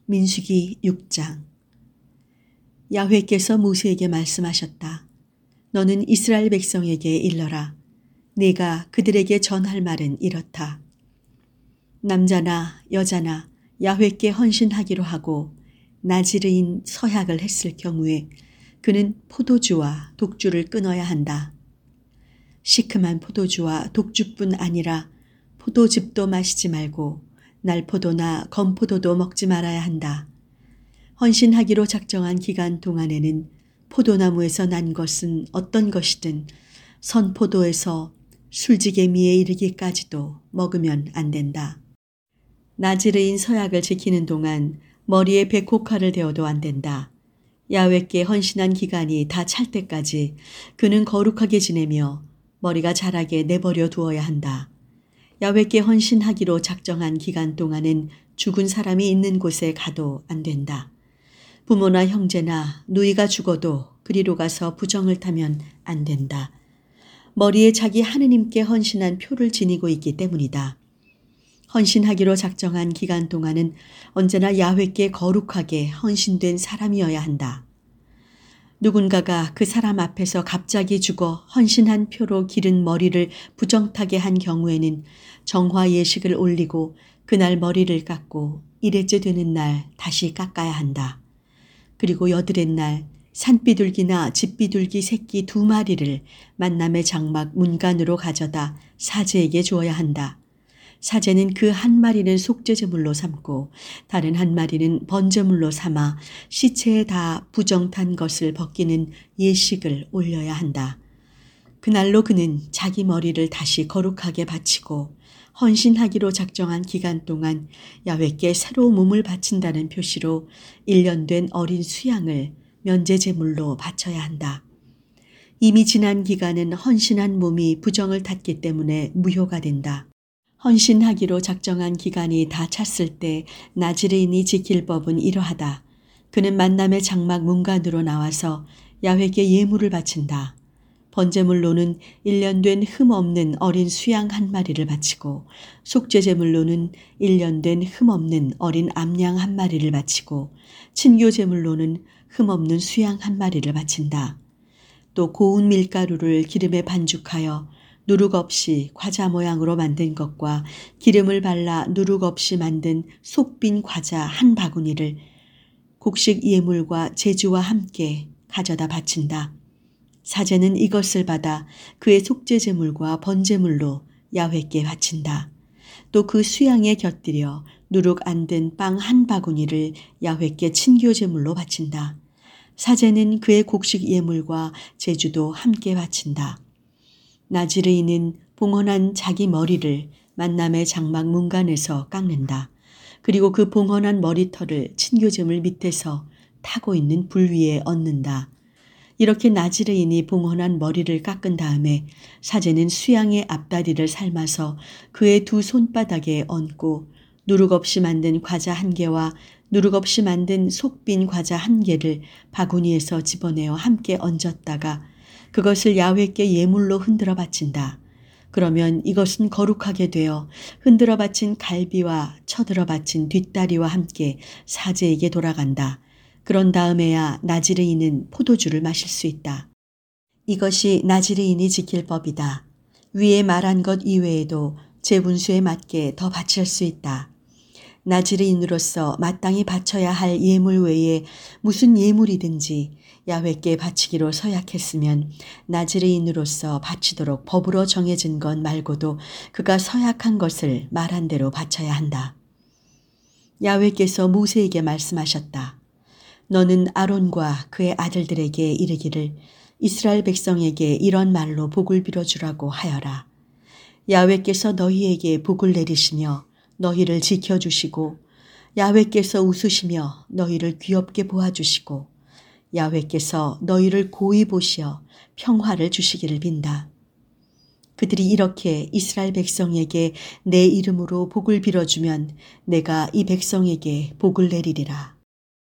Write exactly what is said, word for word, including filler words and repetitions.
민수기 육 장. 야훼께서 모세에게 말씀하셨다. 너는 이스라엘 백성에게 일러라. 네가 그들에게 전할 말은 이렇다. 남자나 여자나 야훼께 헌신하기로 하고 나지르인 서약을 했을 경우에 그는 포도주와 독주를 끊어야 한다. 시큼한 포도주와 독주뿐 아니라 포도즙도 마시지 말고 날포도나 건포도도 먹지 말아야 한다. 헌신하기로 작정한 기간 동안에는 포도나무에서 난 것은 어떤 것이든 선포도에서 술지개미에 이르기까지도 먹으면 안 된다. 나지르인 서약을 지키는 동안 머리에 백호칼을 대어도 안 된다. 야훼께 헌신한 기간이 다 찰 때까지 그는 거룩하게 지내며 머리가 자라게 내버려 두어야 한다. 야훼께 헌신하기로 작정한 기간 동안은 죽은 사람이 있는 곳에 가도 안 된다. 부모나 형제나 누이가 죽어도 그리로 가서 부정을 타면 안 된다. 머리에 자기 하느님께 헌신한 표를 지니고 있기 때문이다. 헌신하기로 작정한 기간 동안은 언제나 야훼께 거룩하게 헌신된 사람이어야 한다. 누군가가 그 사람 앞에서 갑자기 죽어 헌신한 표로 기른 머리를 부정타게 한 경우에는 정화 예식을 올리고 그날 머리를 깎고 일회째 되는 날 다시 깎아야 한다. 그리고 여드렛 날 산비둘기나 집비둘기 새끼 두 마리를 만남의 장막 문간으로 가져다 사제에게 주어야 한다. 사제는 그 한 마리는 속죄제물로 삼고 다른 한 마리는 번제물로 삼아 시체에 다 부정탄 것을 벗기는 예식을 올려야 한다. 그날로 그는 자기 머리를 다시 거룩하게 바치고 헌신하기로 작정한 기간 동안 야훼께 새로 몸을 바친다는 표시로 일 년 된 어린 수양을 면제제물로 바쳐야 한다. 이미 지난 기간은 헌신한 몸이 부정을 탔기 때문에 무효가 된다. 헌신하기로 작정한 기간이 다 찼을 때 나지르인이 지킬 법은 이러하다. 그는 만남의 장막 문간으로 나와서 야훼께 예물을 바친다. 번제물로는 일 년 된 흠 없는 어린 수양 한 마리를 바치고 속죄제물로는 일 년 된 흠 없는 어린 암양 한 마리를 바치고 친교제물로는 흠 없는 수양 한 마리를 바친다. 또 고운 밀가루를 기름에 반죽하여 누룩 없이 과자 모양으로 만든 것과 기름을 발라 누룩 없이 만든 속빈 과자 한 바구니를 곡식 예물과 제주와 함께 가져다 바친다. 사제는 이것을 받아 그의 속죄제물과 번제물로 야훼께 바친다. 또 그 수양에 곁들여 누룩 안 든 빵 한 바구니를 야훼께 친교제물로 바친다. 사제는 그의 곡식 예물과 제주도 함께 바친다. 나지르인은 봉헌한 자기 머리를 만남의 장막 문간에서 깎는다. 그리고 그 봉헌한 머리털을 친교제물 밑에서 타고 있는 불 위에 얹는다. 이렇게 나지르인이 봉헌한 머리를 깎은 다음에 사제는 수양의 앞다리를 삶아서 그의 두 손바닥에 얹고 누룩 없이 만든 과자 한 개와 누룩 없이 만든 속빈 과자 한 개를 바구니에서 집어내어 함께 얹었다가 그것을 야훼께 예물로 흔들어 바친다. 그러면 이것은 거룩하게 되어 흔들어 바친 갈비와 쳐들어 바친 뒷다리와 함께 사제에게 돌아간다. 그런 다음에야 나지르인은 포도주를 마실 수 있다. 이것이 나지르인이 지킬 법이다. 위에 말한 것 이외에도 제 분수에 맞게 더 바칠 수 있다. 나지르인으로서 마땅히 바쳐야 할 예물 외에 무슨 예물이든지 야훼께 바치기로 서약했으면 나지르인으로서 바치도록 법으로 정해진 것 말고도 그가 서약한 것을 말한 대로 바쳐야 한다. 야훼께서 모세에게 말씀하셨다. 너는 아론과 그의 아들들에게 이르기를 이스라엘 백성에게 이런 말로 복을 빌어주라고 하여라. 야훼께서 너희에게 복을 내리시며 너희를 지켜주시고 야훼께서 웃으시며 너희를 귀엽게 보아주시고 야훼께서 너희를 고이 보시어 평화를 주시기를 빈다. 그들이 이렇게 이스라엘 백성에게 내 이름으로 복을 빌어주면 내가 이 백성에게 복을 내리리라.